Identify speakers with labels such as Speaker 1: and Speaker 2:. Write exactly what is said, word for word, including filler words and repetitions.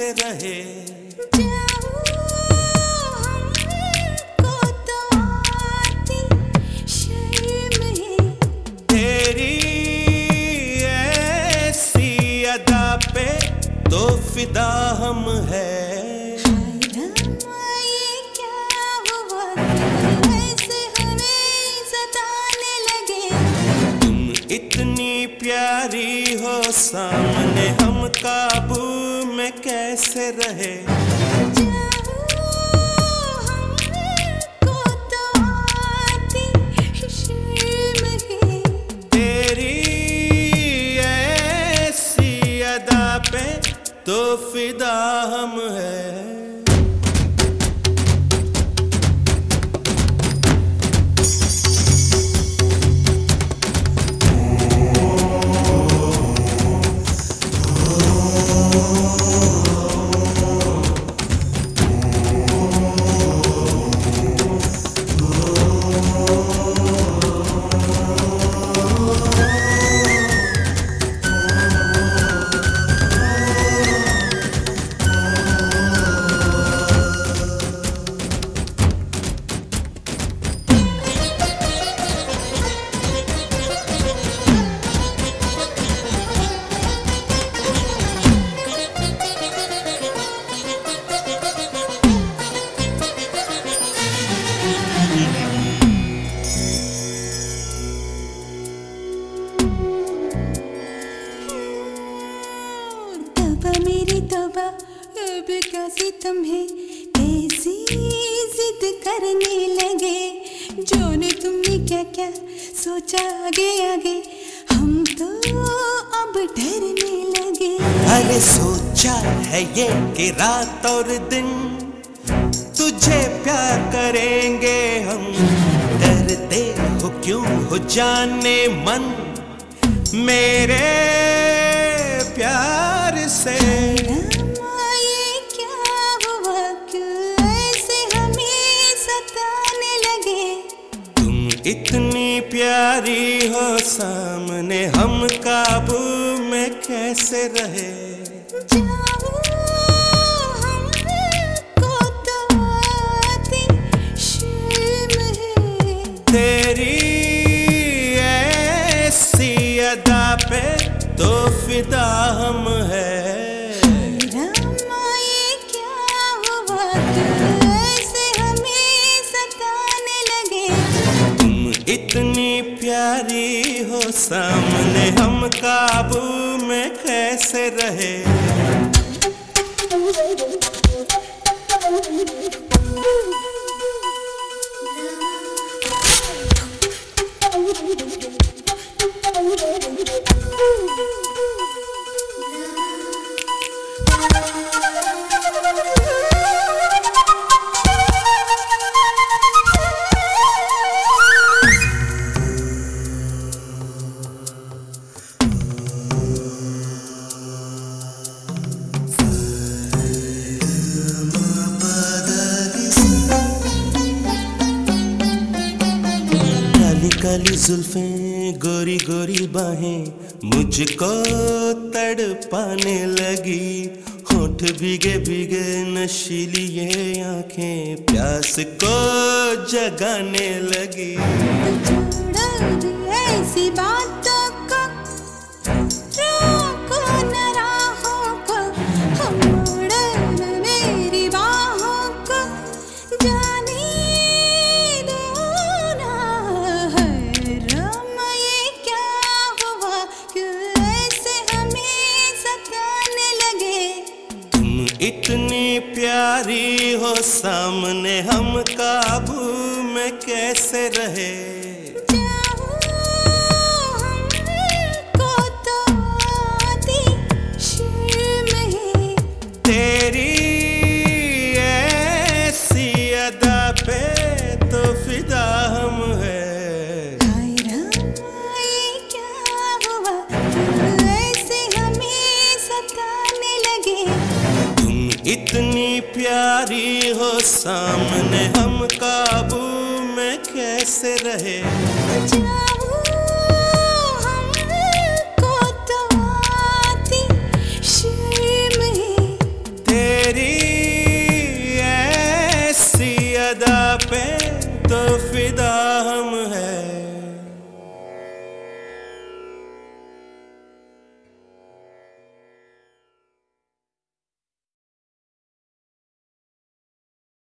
Speaker 1: कैसे रहे। तेरी ऐसी अदा पे तो फिदा हम है। इतनी प्यारी हो सामने हम काबू में कैसे रहे। तेरी ऐसी अदा पे तो फिदा हम है।
Speaker 2: मेरी तौबा अब क्या सितम है, ऐसी जिद करने लगे। जाने तुमने क्या क्या सोचा आगे आगे, हम तो अब डरने लगे।
Speaker 1: अरे सोचा है ये कि रात और दिन तुझे प्यार करेंगे हम। डरते हो क्यों हो जाने मन मेरे प्यार से।
Speaker 2: ये क्या हुआ, क्यों ऐसे हमें सताने लगे।
Speaker 1: तुम इतनी प्यारी हो सामने हम काबू में कैसे रहे।
Speaker 2: जाओ हमको तो आती शर्म है।
Speaker 1: तेरी ऐसी अदा पे तो फिदा हम है।
Speaker 2: ये क्या हुआ, क्यों ऐसे हमें सताने लगे।
Speaker 1: तुम इतनी प्यारी हो सामने हम काबू में कैसे रहे। काली जुल्फें गोरी गोरी बाहें मुझको तड़पाने लगी। होठ भीगे भीगे नशीली ये आंखें प्यास को जगाने लगी।
Speaker 2: ऐसी बातों को रोको न राहों को, हम मोड़े न मेरी बाहों को, जाने दो ना। रम ये क्या हुआ, क्यों ऐसे हमें सताने लगे।
Speaker 1: तुम इतनी प्यारी हो सामने हम काबू में कैसे रहे। तेरी ऐसी अदा पे तो फिदा हम है।
Speaker 2: ये क्या हुआ, ऐसे हमें सताने लगे।
Speaker 1: तुम इतनी प्यारी हो सामने हम काबू में कैसे रहे।